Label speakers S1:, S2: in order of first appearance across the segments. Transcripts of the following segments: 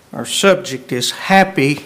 S1: Our subject is happy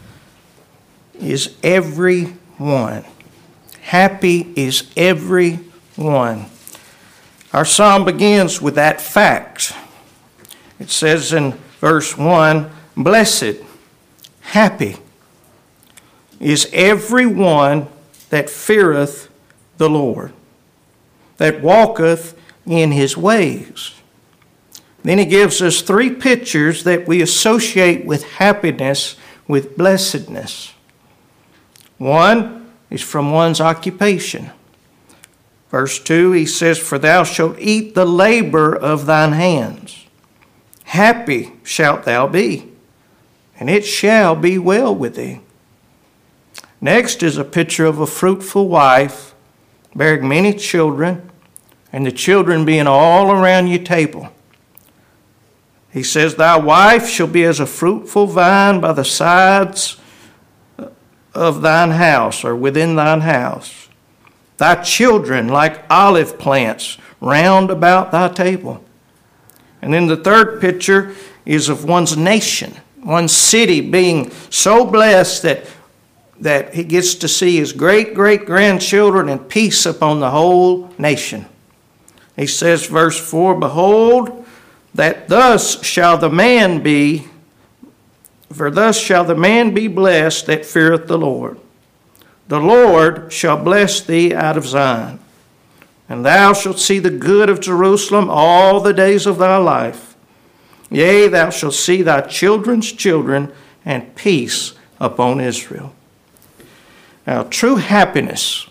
S1: is everyone. Happy is everyone. Our psalm begins with that fact. It says in verse 1, blessed, happy is everyone that feareth the Lord, that walketh in his ways. Then he gives us three pictures that we associate with happiness, with blessedness. One is from one's occupation. Verse 2, he says, for thou shalt eat the labor of thine hands. Happy shalt thou be, and it shall be well with thee. Next is a picture of a fruitful wife bearing many children, and the children being all around your table. He says, thy wife shall be as a fruitful vine by the sides of thine house, or within thine house. Thy children like olive plants round about thy table. And then the third picture is of one's nation, one's city being so blessed that he gets to see his great-great-grandchildren and peace upon the whole nation. He says, verse 4, behold, that thus shall the man be, for thus shall the man be blessed that feareth the Lord. The Lord shall bless thee out of Zion, and thou shalt see the good of Jerusalem all the days of thy life. Yea, thou shalt see thy children's children, and peace upon Israel. Now, true happiness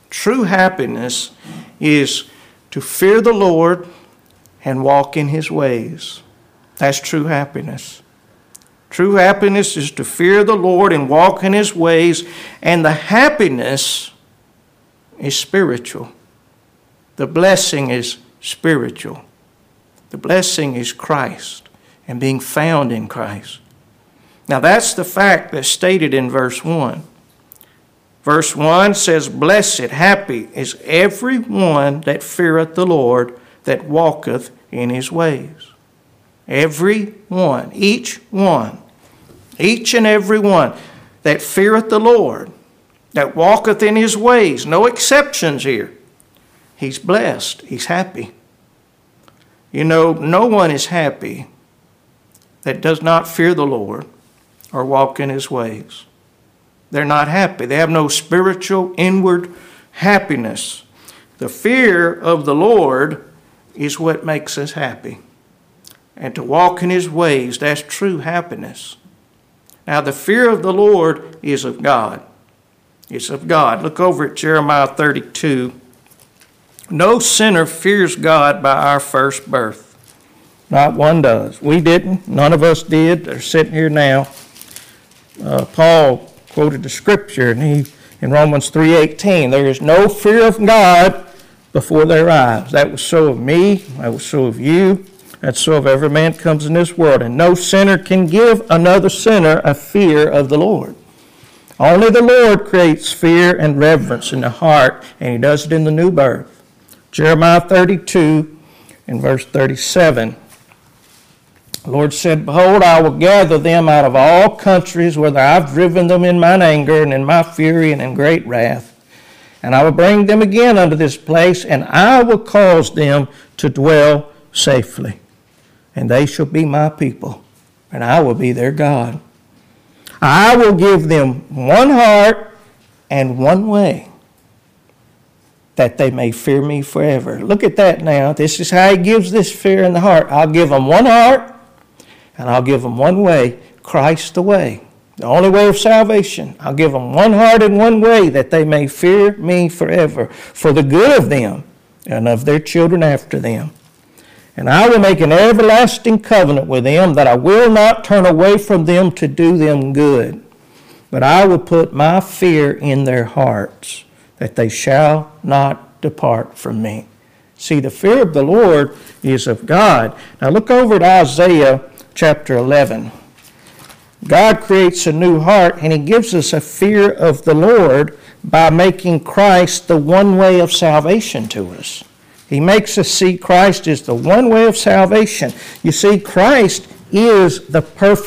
S1: is to fear the Lord and walk in his ways. That's true happiness. True happiness is to fear the Lord and walk in his ways, and the happiness is spiritual. The blessing is spiritual. The blessing is Christ and being found in Christ. Now that's the fact that's stated in verse 1. Verse 1 says, blessed, happy is every one that feareth the Lord, that walketh in his ways. Every one, each and every one that feareth the Lord, that walketh in his ways, no exceptions here. He's blessed, he's happy. You know, no one is happy that does not fear the Lord or walk in his ways. They're not happy. They have no spiritual inward happiness. The fear of the Lord is what makes us happy. And to walk in his ways, that's true happiness. Now, the fear of the Lord is of God. It's of God. Look over at Jeremiah 32. No sinner fears God by our first birth. Not one does. We didn't. None of us did. They're sitting here now. Paul quoted the scripture, and in Romans 3:18, there is no fear of God before their eyes. That was so of me. That was so of you. That's so of every man comes in this world. And no sinner can give another sinner a fear of the Lord. Only the Lord creates fear and reverence in the heart, and he does it in the new birth. Jeremiah 32 and verse 37. The Lord said, behold, I will gather them out of all countries, whither I've driven them in mine anger and in my fury and in great wrath. And I will bring them again unto this place, and I will cause them to dwell safely. And they shall be my people, and I will be their God. I will give them one heart and one way, that they may fear me forever. Look at that now. This is how he gives this fear in the heart. I'll give them one heart, and I'll give them one way, Christ the way, the only way of salvation. I'll give them one heart and one way, that they may fear me forever, for the good of them and of their children after them. And I will make an everlasting covenant with them, that I will not turn away from them to do them good. But I will put my fear in their hearts, that they shall not depart from me. See, the fear of the Lord is of God. Now look over at Isaiah chapter 11. God creates a new heart, and he gives us a fear of the Lord by making Christ the one way of salvation to us. He makes us see Christ as the one way of salvation. You see, Christ is the perfect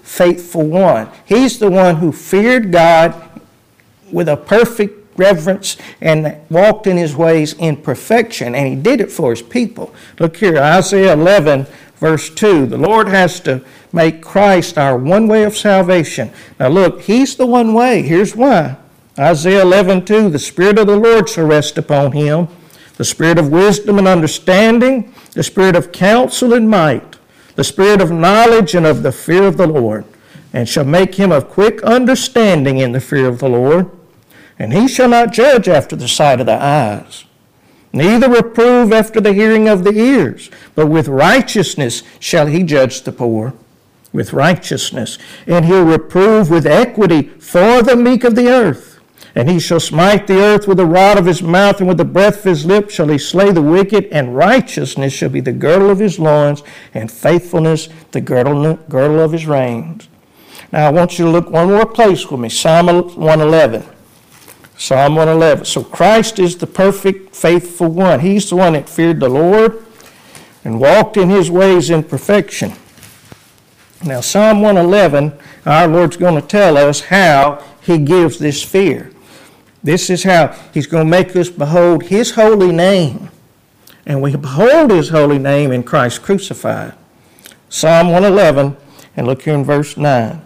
S1: faithful one. He's the one who feared God with a perfect reverence and walked in his ways in perfection, and he did it for his people. Look here, Isaiah 11, verse 2. The Lord has to make Christ our one way of salvation. Now look, he's the one way. Here's why. Isaiah 11:2, the Spirit of the Lord shall rest upon him, the Spirit of wisdom and understanding, the Spirit of counsel and might, the Spirit of knowledge and of the fear of the Lord, and shall make him of quick understanding in the fear of the Lord. And he shall not judge after the sight of the eyes, neither reprove after the hearing of the ears, but with righteousness shall he judge the poor, with righteousness, and he'll reprove with equity for the meek of the earth. And he shall smite the earth with the rod of his mouth, and with the breath of his lips shall he slay the wicked, and righteousness shall be the girdle of his loins, and faithfulness the girdle of his reins. Now I want you to look one more place with me, Psalm 111. Psalm 111. So Christ is the perfect, faithful one. He's the one that feared the Lord and walked in his ways in perfection. Now Psalm 111, our Lord's going to tell us how he gives this fear. This is how he's going to make us behold his holy name. And we behold his holy name in Christ crucified. Psalm 111, and look here in verse 9.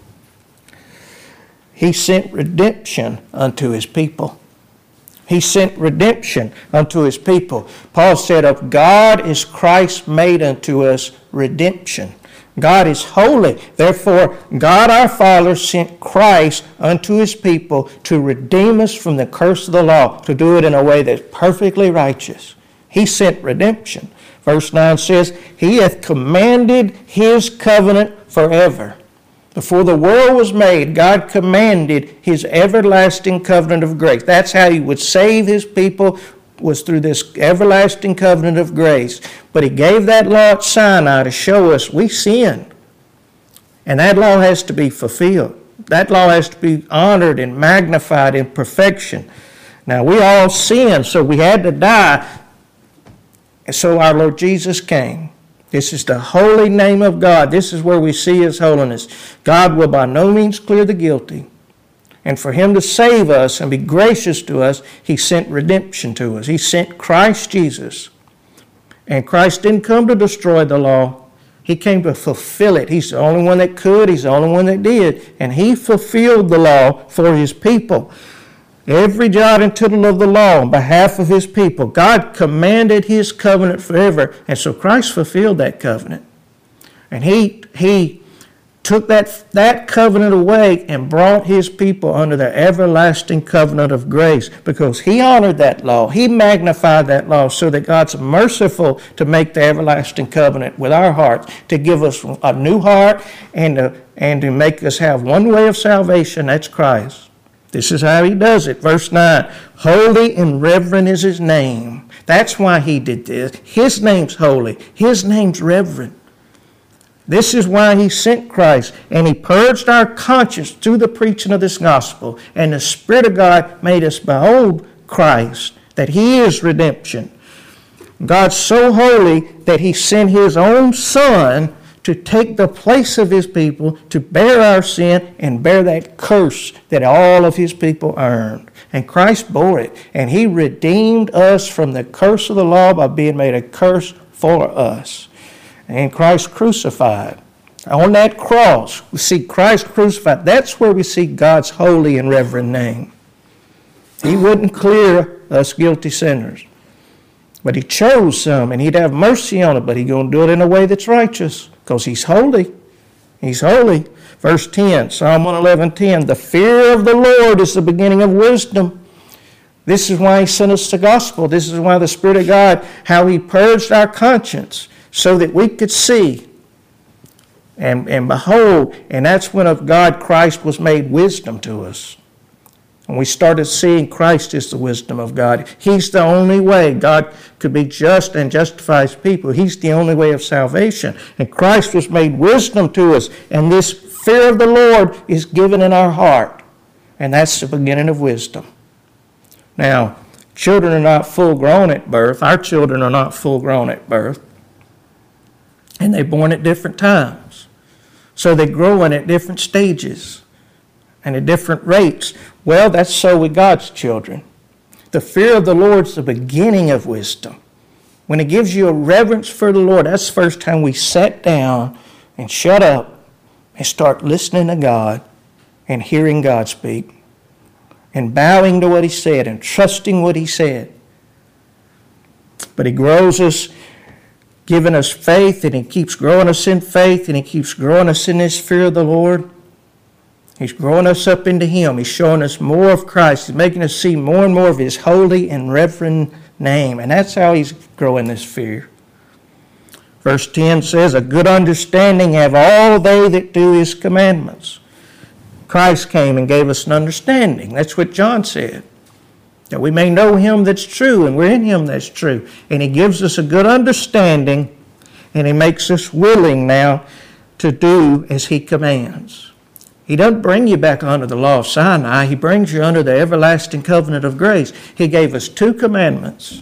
S1: He sent redemption unto his people. He sent redemption unto his people. Paul said, of God is Christ made unto us redemption. God is holy. Therefore, God our Father sent Christ unto his people to redeem us from the curse of the law, to do it in a way that's perfectly righteous. He sent redemption. Verse 9 says, he hath commanded his covenant forever. Before the world was made, God commanded his everlasting covenant of grace. That's how he would save his people, was through this everlasting covenant of grace. But he gave that law at Sinai to show us we sinned. And that law has to be fulfilled. That law has to be honored and magnified in perfection. Now we all sinned, so we had to die. And so our Lord Jesus came. This is the holy name of God. This is where we see his holiness. God will by no means clear the guilty. And for him to save us and be gracious to us, he sent redemption to us. He sent Christ Jesus. And Christ didn't come to destroy the law. He came to fulfill it. He's the only one that could. He's the only one that did. And he fulfilled the law for his people. Every jot and tittle of the law on behalf of his people. God commanded his covenant forever. And so Christ fulfilled that covenant. And he took that covenant away and brought his people under the everlasting covenant of grace, because he honored that law. He magnified that law so that God's merciful to make the everlasting covenant with our hearts, to give us a new heart and to make us have one way of salvation. That's Christ. This is how he does it. Verse 9, holy and reverend is his name. That's why he did this. His name's holy. His name's reverend. This is why he sent Christ, and he purged our conscience through the preaching of this gospel, and the Spirit of God made us behold Christ, that he is redemption. God's so holy that he sent his own Son to take the place of his people, to bear our sin and bear that curse that all of his people earned. And Christ bore it, and he redeemed us from the curse of the law by being made a curse for us. And Christ crucified. On that cross, we see Christ crucified. That's where we see God's holy and reverend name. He wouldn't clear us guilty sinners. But he chose some, and he'd have mercy on it, but he's going to do it in a way that's righteous, because he's holy. He's holy. Verse 10, Psalm 111:10, the fear of the Lord is the beginning of wisdom. This is why he sent us the gospel. This is why the Spirit of God, how he purged our conscience, so that we could see and behold. And that's when of God Christ was made wisdom to us. And we started seeing Christ as the wisdom of God. He's the only way God could be just and justify his people. He's the only way of salvation. And Christ was made wisdom to us. And this fear of the Lord is given in our heart. And that's the beginning of wisdom. Now, children are not full grown at birth. Our children are not full grown at birth. And they're born at different times. So they're growing at different stages and at different rates. Well, that's so with God's children. The fear of the Lord is the beginning of wisdom. When it gives you a reverence for the Lord, that's the first time we sat down and shut up and start listening to God and hearing God speak and bowing to what He said and trusting what He said. But He grows us, giving us faith, and He keeps growing us in faith, and He keeps growing us in this fear of the Lord. He's growing us up into Him. He's showing us more of Christ. He's making us see more and more of His holy and reverend name. And that's how He's growing this fear. Verse 10 says, a good understanding have all they that do His commandments. Christ came and gave us an understanding. That's what John said. That we may know Him that's true, and we're in Him that's true. And He gives us a good understanding, and He makes us willing now to do as He commands. He doesn't bring you back under the law of Sinai. He brings you under the everlasting covenant of grace. He gave us 2 commandments.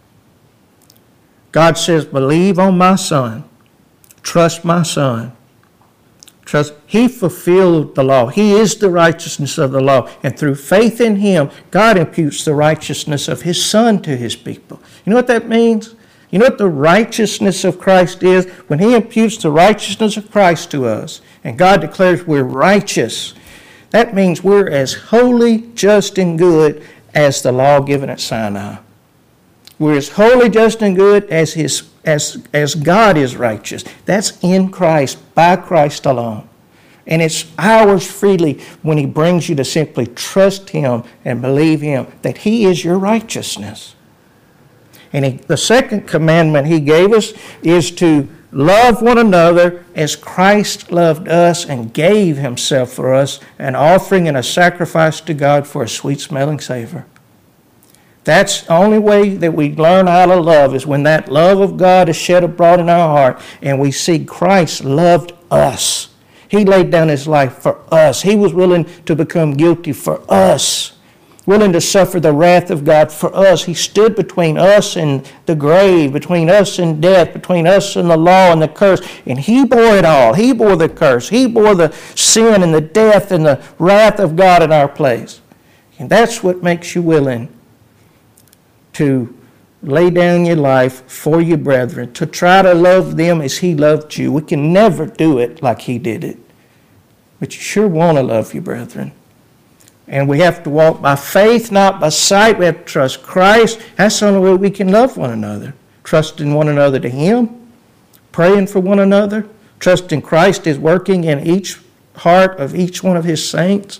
S1: God says, believe on my Son. Trust my Son. Trust. He fulfilled the law. He is the righteousness of the law. And through faith in Him, God imputes the righteousness of His Son to His people. You know what that means? You know what the righteousness of Christ is? When He imputes the righteousness of Christ to us, and God declares we're righteous, that means we're as holy, just, and good as the law given at Sinai. We're as holy, just, and good as God is righteous. That's in Christ, by Christ alone. And it's ours freely when He brings you to simply trust Him and believe Him that He is your righteousness. And the second commandment He gave us is to love one another as Christ loved us and gave Himself for us, an offering and a sacrifice to God for a sweet-smelling savor. That's the only way that we learn how to love, is when that love of God is shed abroad in our heart and we see Christ loved us. He laid down His life for us. He was willing to become guilty for us, willing to suffer the wrath of God for us. He stood between us and the grave, between us and death, between us and the law and the curse. And He bore it all. He bore the curse. He bore the sin and the death and the wrath of God in our place. And that's what makes you willing to lay down your life for your brethren, to try to love them as He loved you. We can never do it like He did it. But you sure want to love your brethren. And we have to walk by faith, not by sight. We have to trust Christ. That's the only way we can love one another. Trusting one another to Him, praying for one another, trusting Christ is working in each heart of each one of His saints.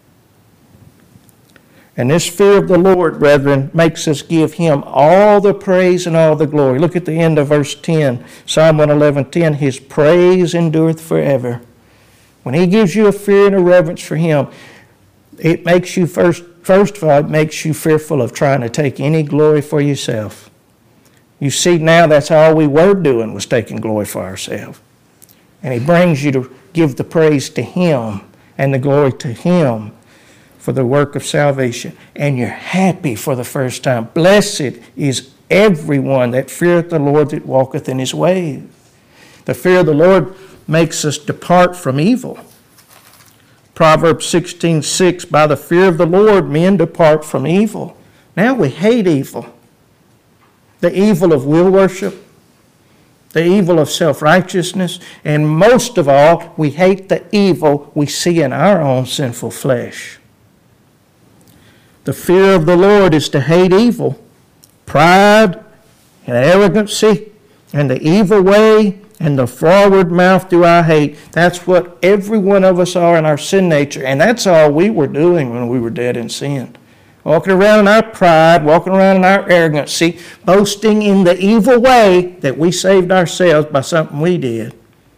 S1: And this fear of the Lord, brethren, makes us give Him all the praise and all the glory. Look at the end of verse 10, Psalm 111:10. His praise endureth forever. When He gives you a fear and a reverence for Him, it makes you, first of all, it makes you fearful of trying to take any glory for yourself. You see, now that's all we were doing, was taking glory for ourselves. And He brings you to give the praise to Him and the glory to Him for the work of salvation. And you're happy for the first time. Blessed is everyone that feareth the Lord, that walketh in His ways. The fear of the Lord makes us depart from evil. Proverbs 16:6, by the fear of the Lord men depart from evil. Now we hate evil. The evil of will worship, the evil of self-righteousness, and most of all, we hate the evil we see in our own sinful flesh. The fear of the Lord is to hate evil, pride and arrogancy, and the evil way, and the forward mouth do I hate. That's what every one of us are in our sin nature. And that's all we were doing when we were dead in sin. Walking around in our pride, walking around in our arrogancy, boasting in the evil way that we saved ourselves by something we did.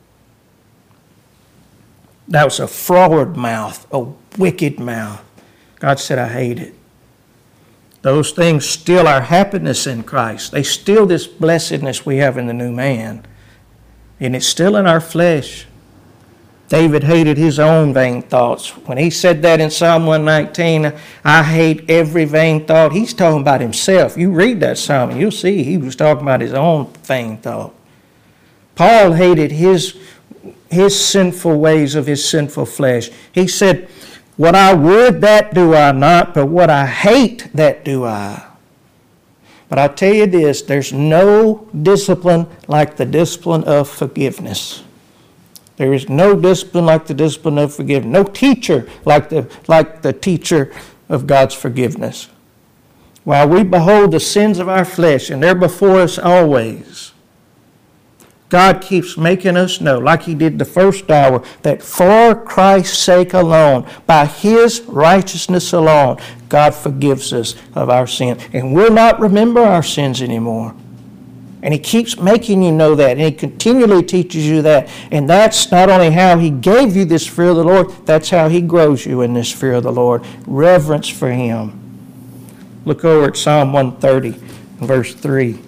S1: That was a forward mouth, a wicked mouth. God said, I hate it. Those things steal our happiness in Christ. They steal this blessedness we have in the new man. And it's still in our flesh. David hated his own vain thoughts. When he said that in Psalm 119, I hate every vain thought, he's talking about himself. You read that psalm and you'll see he was talking about his own vain thought. Paul hated his his sinful ways of his sinful flesh. He said, what I would, that do I not, but what I hate, that do I. But I tell you this, there's no discipline like the discipline of forgiveness. There is no discipline like the discipline of forgiveness. No teacher like the teacher of God's forgiveness. While we behold the sins of our flesh, and they're before us always, God keeps making us know, like he did the first hour, that for Christ's sake alone, by his righteousness alone, God forgives us of our sin. And we'll not remember our sins anymore. And he keeps making you know that, and he continually teaches you that. And that's not only how he gave you this fear of the Lord, that's how he grows you in this fear of the Lord. Reverence for him. Look over at Psalm 130, verse 3.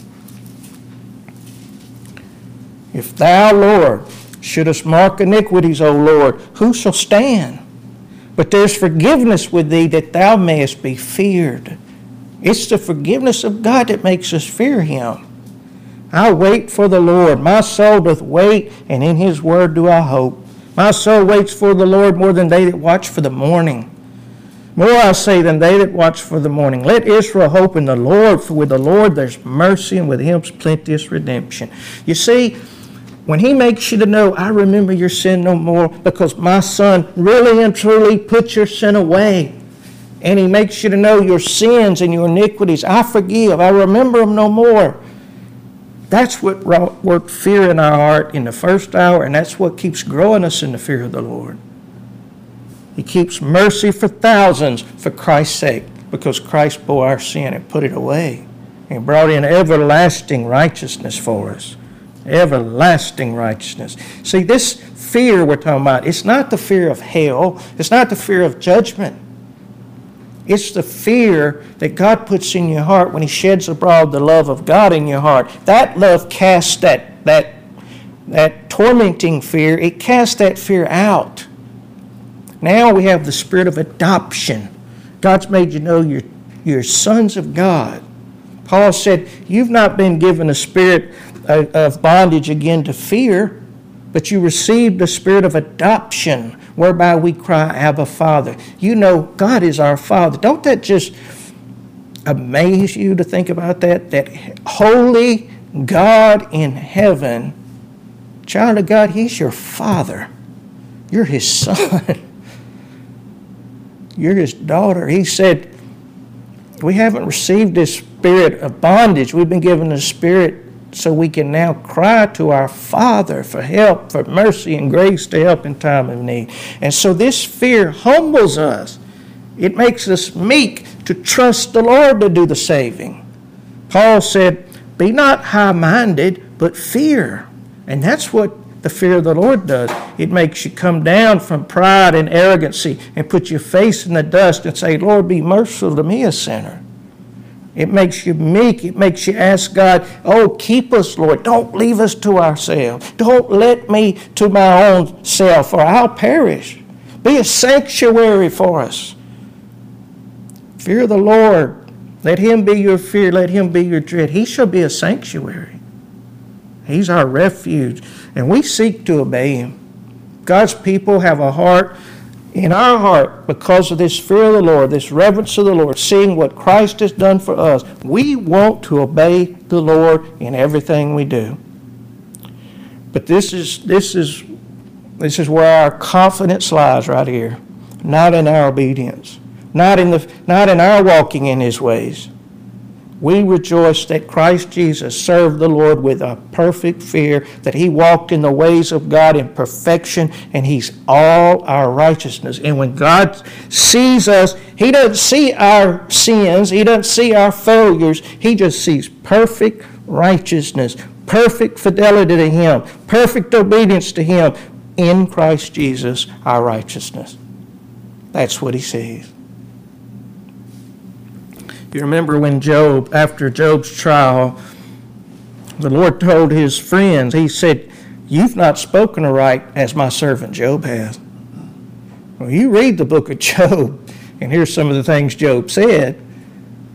S1: If thou, Lord, shouldest mark iniquities, O Lord, who shall stand? But there's forgiveness with thee that thou mayest be feared. It's the forgiveness of God that makes us fear him. I wait for the Lord. My soul doth wait, and in his word do I hope. My soul waits for the Lord more than they that watch for the morning. More I say than they that watch for the morning. Let Israel hope in the Lord, for with the Lord there's mercy, and with him's plenteous redemption. You see, when he makes you to know, I remember your sin no more, because my son really and truly put your sin away. And he makes you to know your sins and your iniquities. I forgive. I remember them no more. That's what worked fear in our heart in the first hour, and that's what keeps growing us in the fear of the Lord. He keeps mercy for thousands for Christ's sake, because Christ bore our sin and put it away and brought in everlasting righteousness for us. Everlasting righteousness. See, this fear we're talking about, it's not the fear of hell. It's not the fear of judgment. It's the fear that God puts in your heart when he sheds abroad the love of God in your heart. That love casts that tormenting fear. It casts that fear out. Now we have the spirit of adoption. God's made you know you're sons of God. Paul said, you've not been given a spirit of bondage again to fear, but you received the spirit of adoption, whereby we cry, Abba, Father. You know God is our Father. Don't that just amaze you to think about that? That holy God in heaven, child of God, he's your Father. You're his son. You're his daughter. He said, we haven't received this spirit of bondage. We've been given a spirit so we can now cry to our Father for help, for mercy and grace to help in time of need. And so this fear humbles us. It makes us meek to trust the Lord to do the saving. Paul said, be not high-minded, but fear. And that's what the fear of the Lord does. It makes you come down from pride and arrogancy and put your face in the dust and say, Lord, be merciful to me, a sinner. It makes you meek. It makes you ask God, oh, keep us, Lord. Don't leave us to ourselves. Don't let me to my own self, or I'll perish. Be a sanctuary for us. Fear the Lord. Let him be your fear. Let him be your dread. He shall be a sanctuary. He's our refuge. And we seek to obey him. God's people have a heart in our heart, because of this fear of the Lord, this reverence of the Lord, seeing what Christ has done for us, we want to obey the Lord in everything we do. But this is where our confidence lies, right here. Not in our obedience, not in our walking in his ways. We rejoice that Christ Jesus served the Lord with a perfect fear, that he walked in the ways of God in perfection, and he's all our righteousness. And when God sees us, he doesn't see our sins, he doesn't see our failures, he just sees perfect righteousness, perfect fidelity to him, perfect obedience to him in Christ Jesus, our righteousness. That's what he sees. You remember when Job, after Job's trial, the Lord told his friends, he said, you've not spoken aright as my servant Job has. Well, you read the book of Job, and here's some of the things Job said,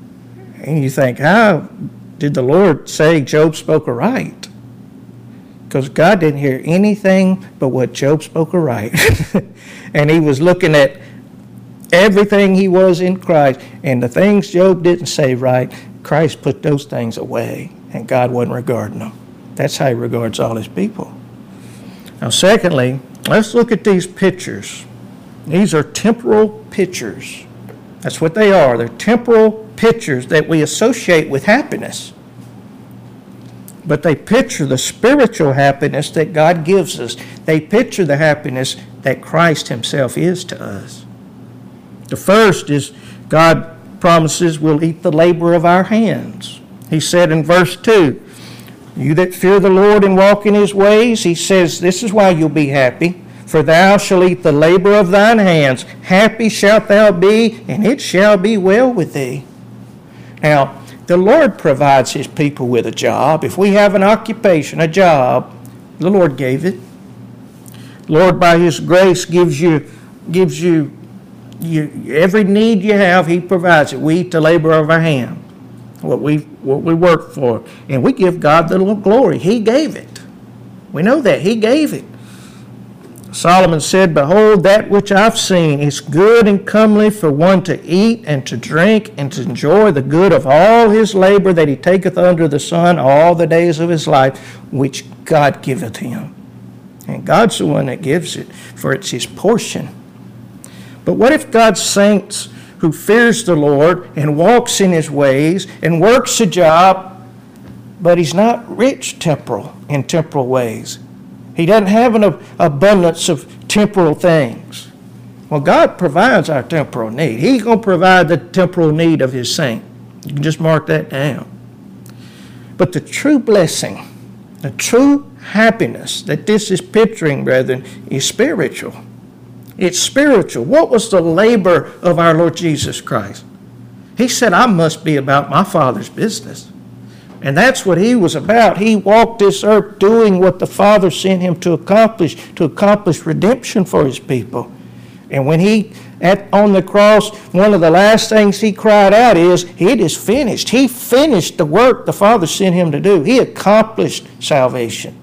S1: and you think, how did the Lord say Job spoke aright? Because God didn't hear anything but what Job spoke of right. And he was looking at everything he was in Christ. And the things Job didn't say right, Christ put those things away. And God wasn't regarding them. That's how he regards all his people. Now, secondly, let's look at these pictures. These are temporal pictures. That's what they are. They're temporal pictures that we associate with happiness. But they picture the spiritual happiness that God gives us. They picture the happiness that Christ himself is to us. The first is God promises we'll eat the labor of our hands. He said in verse 2, you that fear the Lord and walk in his ways, he says, this is why you'll be happy. For thou shalt eat the labor of thine hands. Happy shalt thou be, and it shall be well with thee. Now, the Lord provides his people with a job. If we have an occupation, a job, the Lord gave it. The Lord, by his grace, gives you every need you have, he provides it. We eat the labor of our hand, what we work for. And we give God the glory. He gave it. We know that. He gave it. Solomon said, behold, that which I've seen is good and comely for one to eat and to drink and to enjoy the good of all his labor that he taketh under the sun all the days of his life, which God giveth him. And God's the one that gives it, for it's his portion. But what if God's saints who fears the Lord and walks in his ways and works a job, but he's not rich in temporal ways? He doesn't have an abundance of temporal things. Well, God provides our temporal need. He's going to provide the temporal need of his saint. You can just mark that down. But the true blessing, the true happiness that this is picturing, brethren, is spiritual. It's spiritual. What was the labor of our Lord Jesus Christ? He said, I must be about my Father's business. And that's what he was about. He walked this earth doing what the Father sent him to accomplish redemption for his people. And when on the cross, one of the last things he cried out is, it is finished. He finished the work the Father sent him to do. He accomplished salvation.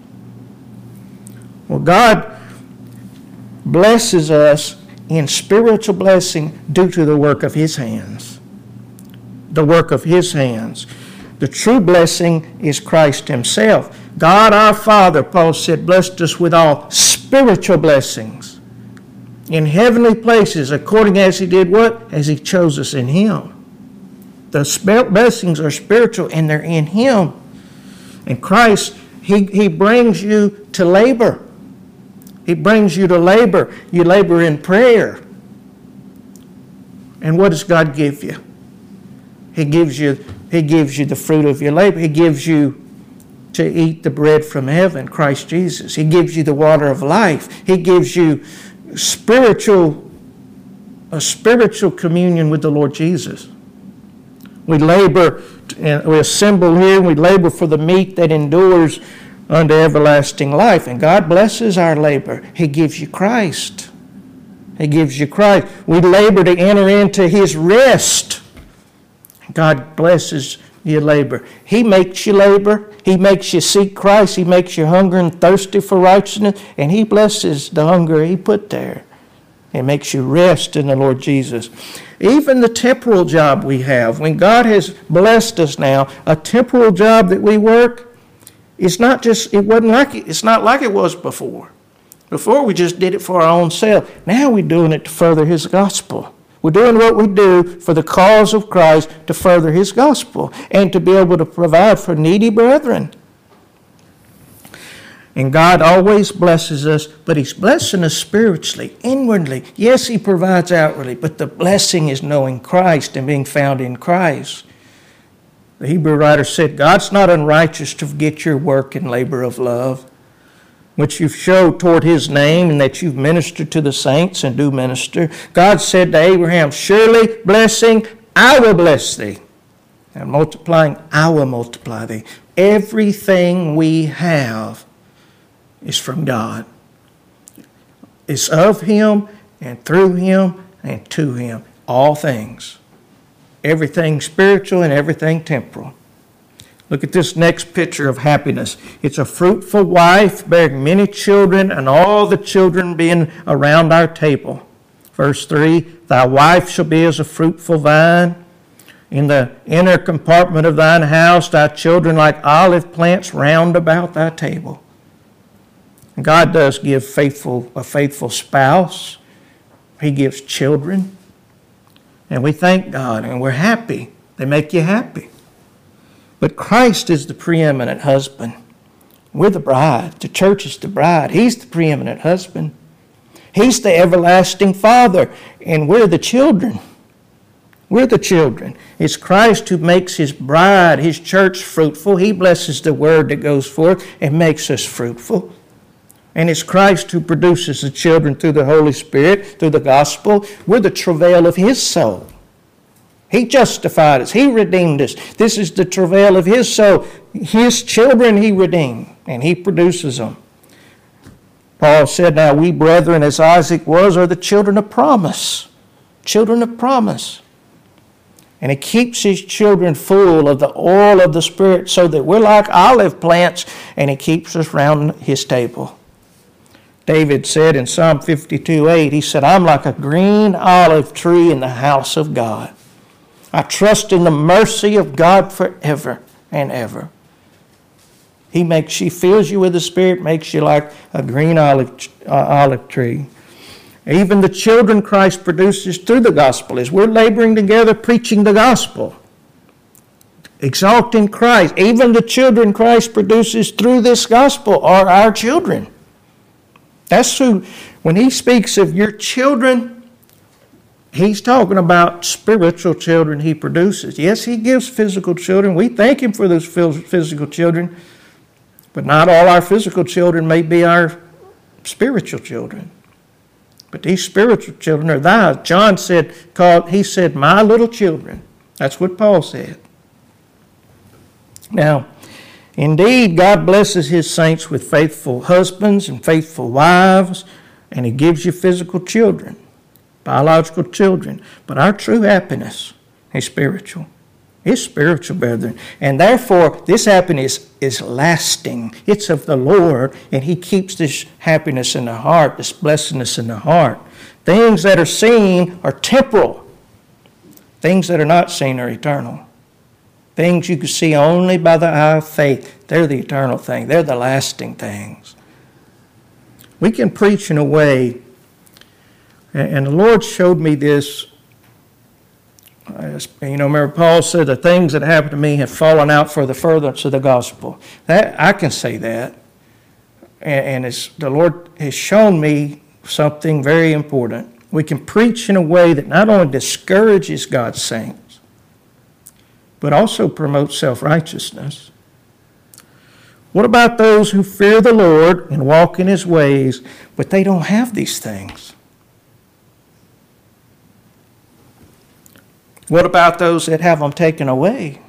S1: Well, God blesses us in spiritual blessing due to the work of his hands. The work of his hands. The true blessing is Christ himself. God our Father, Paul said, blessed us with all spiritual blessings in heavenly places, according as he did what? As he chose us in him. The blessings are spiritual and they're in him. And Christ, he brings you to labor. He brings you to labor. You labor in prayer. And what does God give you? He gives you the fruit of your labor. He gives you to eat the bread from heaven, Christ Jesus. He gives you the water of life. He gives you a spiritual communion with the Lord Jesus. We labor, we assemble here, and we labor for the meat that endures unto everlasting life. And God blesses our labor. He gives you Christ. He gives you Christ. We labor to enter into his rest. God blesses your labor. He makes you labor. He makes you seek Christ. He makes you hunger and thirsty for righteousness. And he blesses the hunger he put there. It makes you rest in the Lord Jesus. Even the temporal job we have, when God has blessed us now, a temporal job that we work, it's not like it was before. Before we just did it for our own self. Now we're doing it to further his gospel. We're doing what we do for the cause of Christ to further his gospel and to be able to provide for needy brethren. And God always blesses us, but he's blessing us spiritually, inwardly. Yes, he provides outwardly, but the blessing is knowing Christ and being found in Christ. The Hebrew writer said, God's not unrighteous to forget your work and labor of love, which you've showed toward his name, and that you've ministered to the saints and do minister. God said to Abraham, surely blessing, I will bless thee. And multiplying, I will multiply thee. Everything we have is from God. It's of him and through him and to him. All things. Everything spiritual and everything temporal. Look at this next picture of happiness. It's a fruitful wife bearing many children, and all the children being around our table. Verse 3, thy wife shall be as a fruitful vine. In the inner compartment of thine house, thy children like olive plants round about thy table. God does give a faithful spouse. He gives children. And we thank God, and we're happy. They make you happy. But Christ is the preeminent husband. We're the bride. The church is the bride. He's the preeminent husband. He's the everlasting Father, and we're the children. We're the children. It's Christ who makes His bride, His church, fruitful. He blesses the word that goes forth and makes us fruitful. And it's Christ who produces the children through the Holy Spirit, through the gospel. We're the travail of His soul. He justified us. He redeemed us. This is the travail of His soul. His children He redeemed, and He produces them. Paul said, now we brethren, as Isaac was, are the children of promise. Children of promise. And He keeps His children full of the oil of the Spirit so that we're like olive plants, and He keeps us round His table. David said in Psalm 52:8, he said, I'm like a green olive tree in the house of God. I trust in the mercy of God forever and ever. He fills you with the Spirit, makes you like a green olive tree. Even the children Christ produces through the gospel, as we're laboring together preaching the gospel, exalting Christ. Even the children Christ produces through this gospel are our children. That's who, when He speaks of your children, He's talking about spiritual children He produces. Yes, He gives physical children. We thank Him for those physical children. But not all our physical children may be our spiritual children. But these spiritual children are thine. John said, he said, my little children. That's what Paul said. Now, indeed, God blesses His saints with faithful husbands and faithful wives, and He gives you physical children, biological children. But our true happiness is spiritual. It's spiritual, brethren. And therefore, this happiness is lasting. It's of the Lord, and He keeps this happiness in the heart, this blessedness in the heart. Things that are seen are temporal. Things that are not seen are eternal. Things you can see only by the eye of faith. They're the eternal thing. They're the lasting things. We can preach in a way, and the Lord showed me this. Remember Paul said, the things that happened to me have fallen out for the furtherance of the gospel. That I can say that. And the Lord has shown me something very important. We can preach in a way that not only discourages God's saints, but also promotes self-righteousness. What about those who fear the Lord and walk in His ways, but they don't have these things? What about those that have them taken away?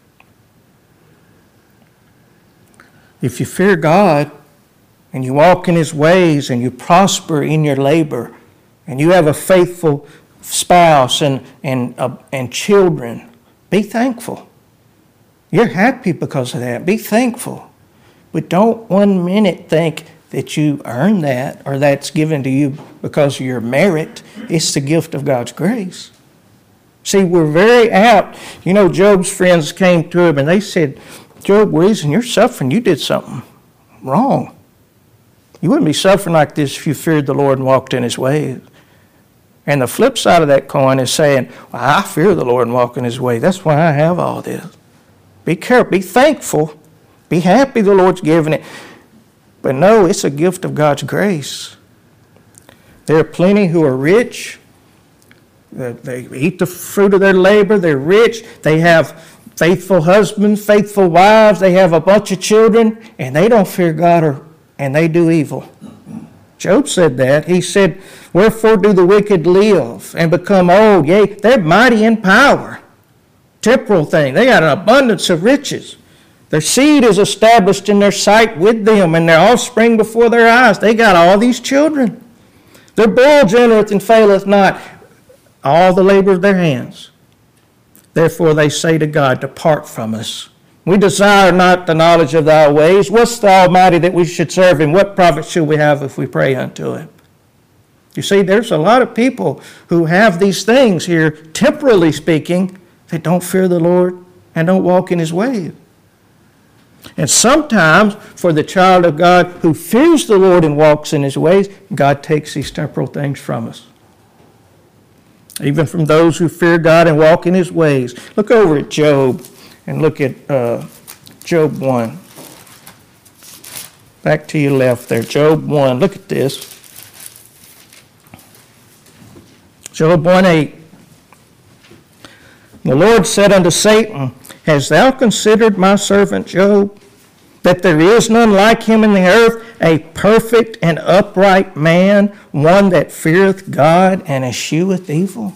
S1: If you fear God and you walk in His ways and you prosper in your labor and you have a faithful spouse and children, be thankful. You're happy because of that. Be thankful. But don't 1 minute think that you earn that or that's given to you because of your merit. It's the gift of God's grace. See, we're very apt. Job's friends came to him and they said, Job, the reason you're suffering, you did something wrong. You wouldn't be suffering like this if you feared the Lord and walked in His ways. And the flip side of that coin is saying, well, I fear the Lord and walk in His way. That's why I have all this. Be careful. Be thankful. Be happy the Lord's given it. But no, it's a gift of God's grace. There are plenty who are rich. They eat the fruit of their labor. They're rich. They have faithful husbands, faithful wives. They have a bunch of children, and they don't fear God and they do evil. Job said that. He said, wherefore do the wicked live and become old? Yea, they're mighty in power. Temporal thing. They got an abundance of riches. Their seed is established in their sight with them, and their offspring before their eyes. They got all these children. Their bulge entereth and faileth not. All the labor of their hands. Therefore they say to God, depart from us. We desire not the knowledge of thy ways. What's the Almighty that we should serve him? What profit should we have if we pray unto him? You see, there's a lot of people who have these things here, temporally speaking, that don't fear the Lord and don't walk in his ways. And sometimes, for the child of God who fears the Lord and walks in his ways, God takes these temporal things from us. Even from those who fear God and walk in his ways. Look over at Job and look at Job 1. Back to your left there, Job 1. Look at this. Job 1:8. The Lord said unto Satan, Hast thou considered my servant Job, that there is none like him in the earth, a perfect and upright man, one that feareth God and escheweth evil?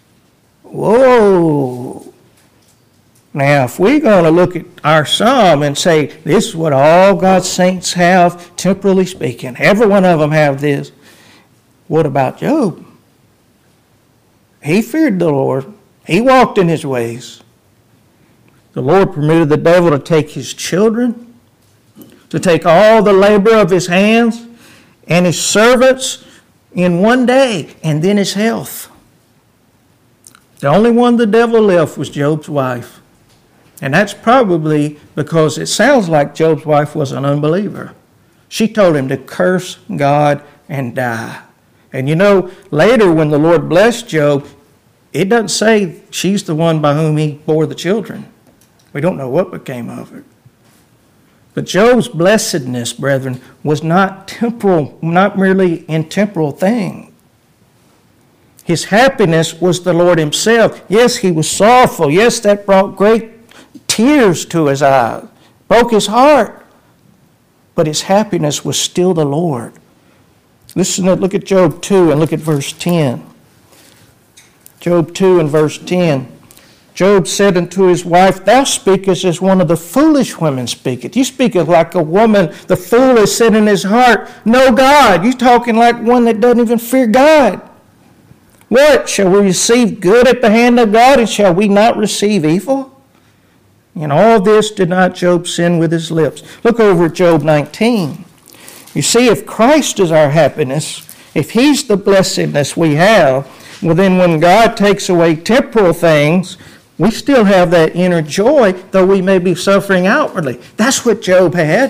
S1: Whoa! Now, if we're going to look at our psalm and say, this is what all God's saints have, temporally speaking, every one of them have this, what about Job? He feared the Lord. He walked in his ways. The Lord permitted the devil to take his children, to take all the labor of his hands and his servants in one day, and then his health. The only one the devil left was Job's wife. And that's probably because it sounds like Job's wife was an unbeliever. She told him to curse God and die. And you know, later when the Lord blessed Job, it doesn't say she's the one by whom he bore the children. We don't know what became of her. But Job's blessedness, brethren, was not temporal, not merely in temporal things. His happiness was the Lord himself. Yes, he was sorrowful. Yes, that brought great tears to his eyes, broke his heart. But his happiness was still the Lord. Look at Job 2 and look at verse 10. Job 2 and verse 10. Job said unto his wife, Thou speakest as one of the foolish women speaketh. You speaketh like a woman, the fool has said in his heart, No God. You're talking like one that doesn't even fear God. What? Shall we receive good at the hand of God, and shall we not receive evil? In all this did not Job sin with his lips. Look over at Job 19. You see, if Christ is our happiness, if he's the blessedness we have, well then when God takes away temporal things, we still have that inner joy, though we may be suffering outwardly. That's what Job had.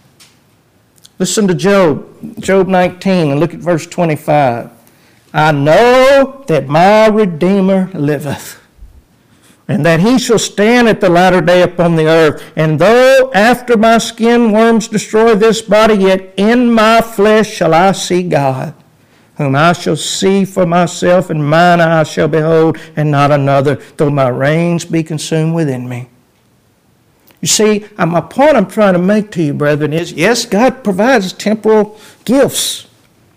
S1: Listen to Job 19, and look at verse 25. I know that my Redeemer liveth, and that he shall stand at the latter day upon the earth. And though after my skin worms destroy this body, yet in my flesh shall I see God, whom I shall see for myself, and mine eyes shall behold, and not another, though my reins be consumed within me. You see, my point I'm trying to make to you, brethren, is yes, God provides temporal gifts,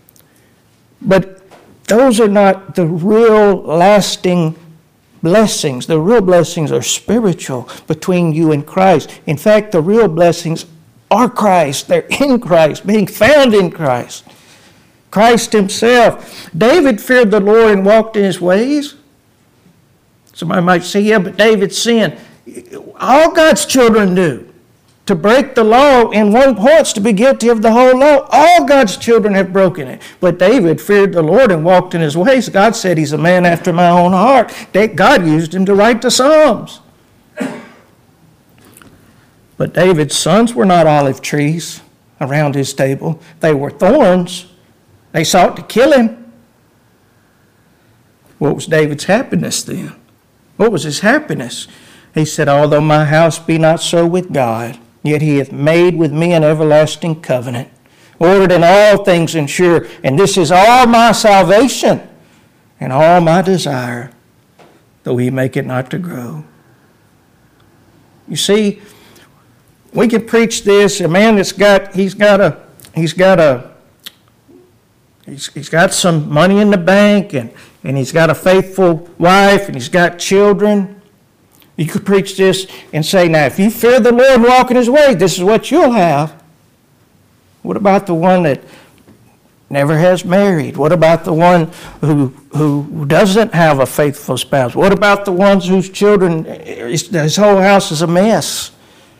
S1: but those are not the real lasting blessings. The real blessings are spiritual between you and Christ. In fact, the real blessings are Christ. They're in Christ, being found in Christ. Christ himself. David feared the Lord and walked in his ways. Somebody might say, yeah, but David sinned. All God's children do. To break the law in one point is to be guilty of the whole law. All God's children have broken it. But David feared the Lord and walked in his ways. God said he's a man after my own heart. God used him to write the Psalms. But David's sons were not olive trees around his table. They were thorns. They sought to kill him. What was David's happiness then? What was his happiness? He said, although my house be not so with God, yet he hath made with me an everlasting covenant, ordered in all things and sure, and this is all my salvation and all my desire, though he make it not to grow. You see, we can preach this. A man that's he's got some money in the bank, and he's got a faithful wife, and he's got children. You could preach this and say, now, if you fear the Lord and walk in his way, this is what you'll have. What about the one that never has married? What about the one who doesn't have a faithful spouse? What about the ones whose children, his whole house is a mess?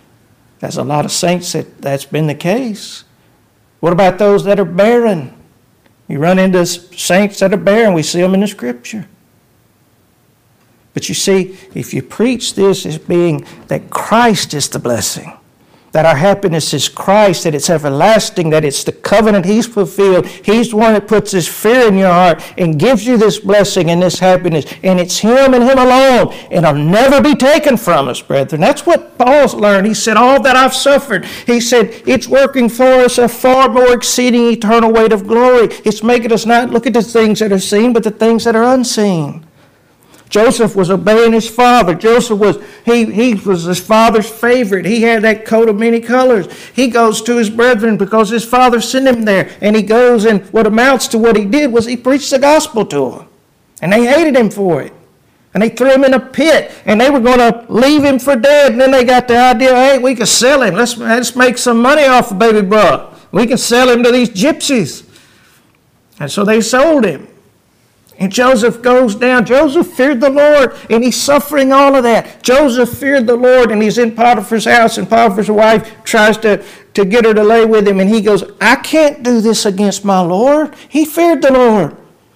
S1: There's a lot of saints that's been the case. What about those that are barren? You run into saints that are barren. We see them in the Scripture. But you see, if you preach this as being that Christ is the blessing, that our happiness is Christ, that it's everlasting, that it's the covenant He's fulfilled. He's the one that puts this fear in your heart and gives you this blessing and this happiness. And it's Him and Him alone. And it'll never be taken from us, brethren. That's what Paul's learned. He said, all that I've suffered, he said, it's working for us a far more exceeding eternal weight of glory. It's making us not look at the things that are seen, but the things that are unseen. Joseph was obeying his father. Joseph was his father's favorite. He had that coat of many colors. He goes to his brethren because his father sent him there. And he goes, and what amounts to what he did was he preached the gospel to them. And they hated him for it. And they threw him in a pit. And they were going to leave him for dead. And then they got the idea, hey, we can sell him. Let's make some money off of baby brother. We can sell him to these gypsies. And so they sold him. And Joseph goes down. Joseph feared the Lord, and he's suffering all of that. Joseph feared the Lord, and he's in Potiphar's house, and Potiphar's wife tries to get her to lay with him, and he goes, I can't do this against my Lord. He feared the Lord.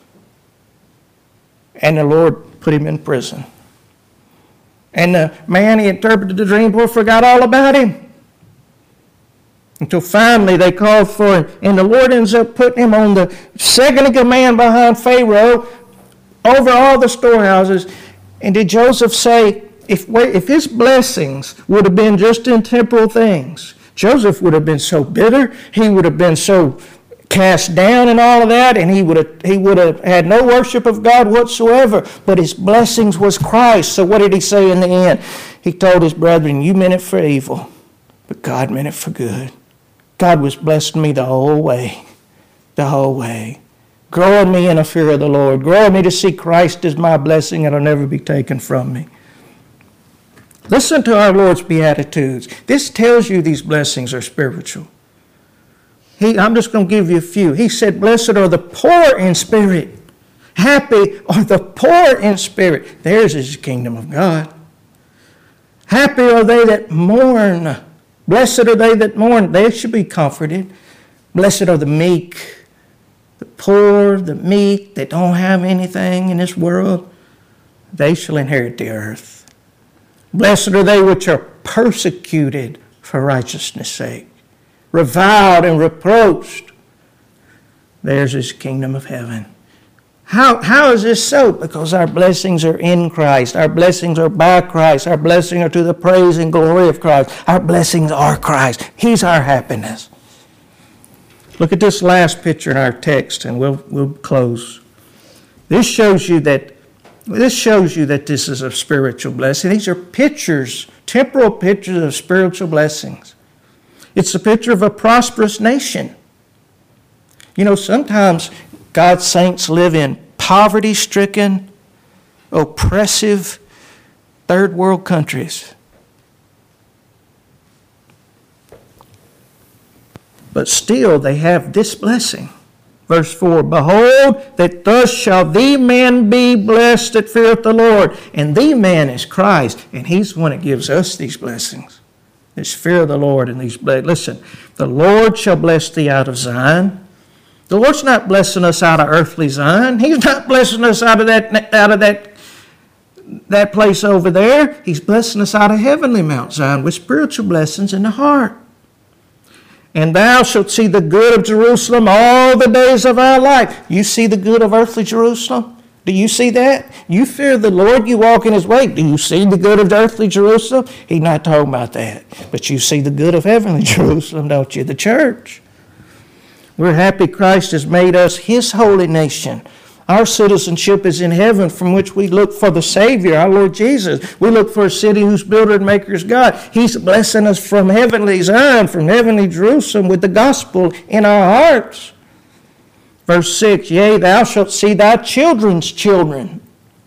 S1: And the Lord put him in prison. And the man he interpreted the dream for forgot all about him. Until finally they called for him. And the Lord ends up putting him on the second in command behind Pharaoh over all the storehouses. And did Joseph say, if his blessings would have been just in temporal things, Joseph would have been so bitter, he would have been so cast down and all of that, and he would have had no worship of God whatsoever. But his blessings was Christ. So what did he say in the end? He told his brethren, you meant it for evil, but God meant it for good. God was blessing me the whole way, growing me in a fear of the Lord, growing me to see Christ as my blessing and it'll never be taken from me. Listen to our Lord's Beatitudes. This tells you these blessings are spiritual. I'm just going to give you a few. He said, blessed are the poor in spirit. Happy are the poor in spirit. Theirs is the kingdom of God. Happy are they that mourn. Blessed are they that mourn. They should be comforted. Blessed are the meek, the poor, the meek that don't have anything in this world. They shall inherit the earth. Blessed are they which are persecuted for righteousness' sake, reviled and reproached. Theirs is the kingdom of heaven. How is this so? Because our blessings are in Christ. Our blessings are by Christ. Our blessings are to the praise and glory of Christ. Our blessings are Christ. He's our happiness. Look at this last picture in our text, and we'll close. This shows you that this is a spiritual blessing. These are pictures, temporal pictures of spiritual blessings. It's a picture of a prosperous nation. You know, sometimes God's saints live in poverty-stricken, oppressive, third world countries. But still they have this blessing. Verse 4, behold, that thus shall the man be blessed that feareth the Lord. And the man is Christ, and He's the one that gives us these blessings. This fear of the Lord and these blessings. Listen, the Lord shall bless thee out of Zion. The Lord's not blessing us out of earthly Zion. He's not blessing us out of that place over there. He's blessing us out of heavenly Mount Zion with spiritual blessings in the heart. And thou shalt see the good of Jerusalem all the days of our life. You see the good of earthly Jerusalem? Do you see that? You fear the Lord, you walk in His way. Do you see the good of earthly Jerusalem? He's not talking about that. But you see the good of heavenly Jerusalem, don't you? The church. We're happy Christ has made us His holy nation. Our citizenship is in heaven, from which we look for the Savior, our Lord Jesus. We look for a city whose builder and maker is God. He's blessing us from heavenly Zion, from heavenly Jerusalem, with the gospel in our hearts. Verse 6, yea, thou shalt see thy children's children.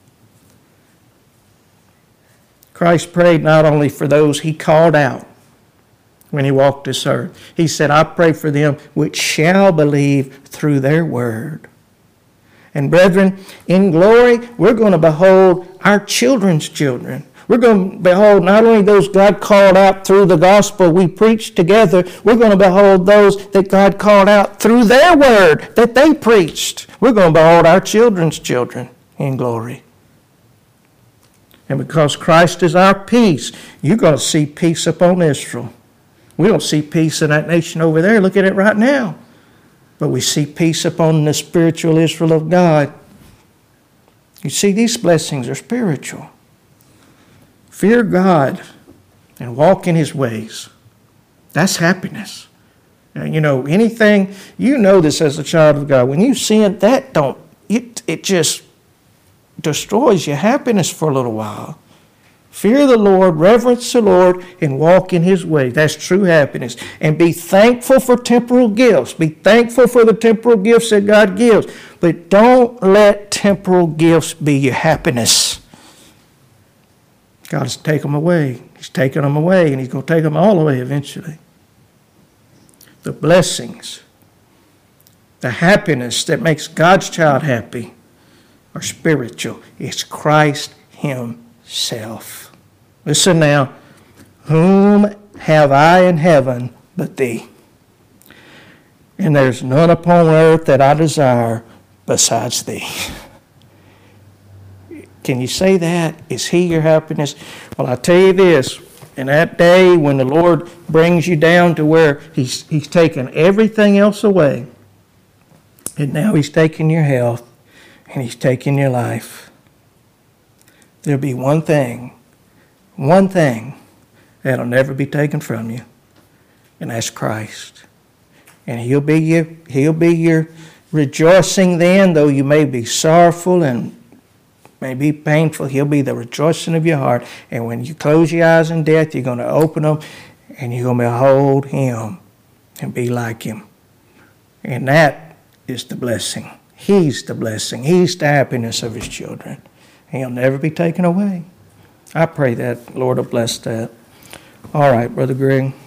S1: Christ prayed not only for those He called out when He walked this earth. He said, I pray for them which shall believe through their word. And brethren, in glory, we're going to behold our children's children. We're going to behold not only those God called out through the gospel we preached together, we're going to behold those that God called out through their word that they preached. We're going to behold our children's children in glory. And because Christ is our peace, you're going to see peace upon Israel. We don't see peace in that nation over there. Look at it right now. But we see peace upon the spiritual Israel of God. You see, these blessings are spiritual. Fear God and walk in His ways. That's happiness. Now, anything, you know this as a child of God. When you sin, it just destroys your happiness for a little while. Fear the Lord, reverence the Lord, and walk in His way. That's true happiness. And be thankful for temporal gifts. Be thankful for the temporal gifts that God gives. But don't let temporal gifts be your happiness. God has taken them away. He's taken them away, and He's going to take them all away eventually. The blessings, the happiness that makes God's child happy are spiritual. It's Christ Himself. Listen now. Whom have I in heaven but Thee? And there's none upon earth that I desire besides Thee. Can you say that? Is He your happiness? Well, I tell you this. In that day when the Lord brings you down to where He's taken everything else away, and now He's taking your health, and He's taking your life, there'll be one thing that'll never be taken from you, and that's Christ. And He'll be your rejoicing then, though you may be sorrowful and may be painful. He'll be the rejoicing of your heart. And when you close your eyes in death, you're going to open them and you're going to behold Him and be like Him. And that is the blessing. He's the blessing. He's the happiness of His children. He'll never be taken away. I pray that Lord will bless that. All right, Brother Greg.